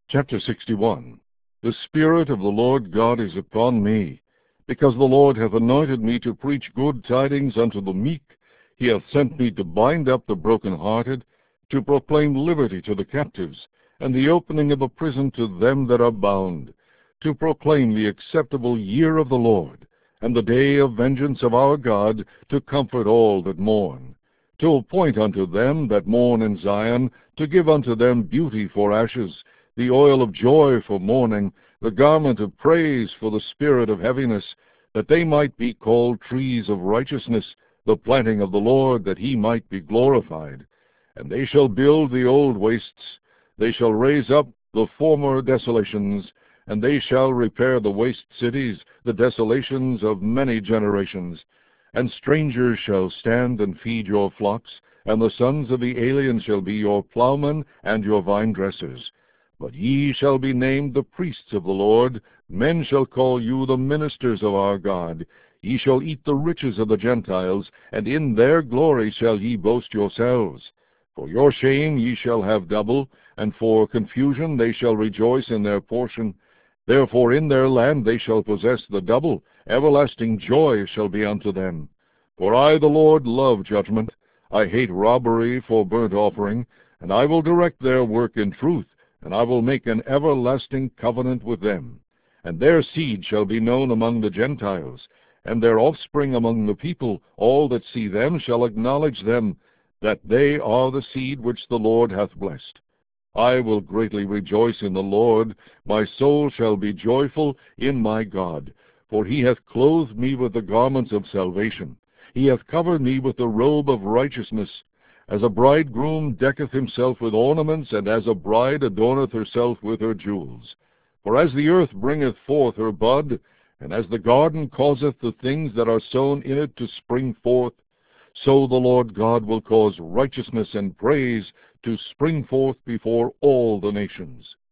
Chapter 61. The Spirit of the Lord God is upon me, because the Lord hath anointed me to preach good tidings unto the meek. He hath sent me to bind up the brokenhearted, to proclaim liberty to the captives, and the opening of the prison to them that are bound, to proclaim the acceptable year of the Lord, and the day of vengeance of our God, to comfort all that mourn, to appoint unto them that mourn in Zion, to give unto them beauty for ashes, the oil of joy for mourning, the garment of praise for the spirit of heaviness, that they might be called trees of righteousness, the planting of the Lord, that he might be glorified. And they shall build the old wastes, they shall raise up the former desolations, and they shall repair the waste cities, the desolations of many generations. And strangers shall stand and feed your flocks, and the sons of the alien shall be your plowmen and your vine-dressers. But ye shall be named the priests of the Lord. Men shall call you the ministers of our God. Ye shall eat the riches of the Gentiles, and in their glory shall ye boast yourselves. For your shame ye shall have double, and for confusion they shall rejoice in their portion. Therefore in their land they shall possess the double. Everlasting joy shall be unto them. For I the Lord love judgment. I hate robbery for burnt offering, and I will direct their work in truth, and I will make an everlasting covenant with them. And their seed shall be known among the Gentiles, and their offspring among the people. All that see them shall acknowledge them, that they are the seed which the Lord hath blessed. I will greatly rejoice in the Lord. My soul shall be joyful in my God. For he hath clothed me with the garments of salvation. He hath covered me with the robe of righteousness. As a bridegroom decketh himself with ornaments, and as a bride adorneth herself with her jewels. For as the earth bringeth forth her bud, and as the garden causeth the things that are sown in it to spring forth, so the Lord God will cause righteousness and praise to spring forth before all the nations.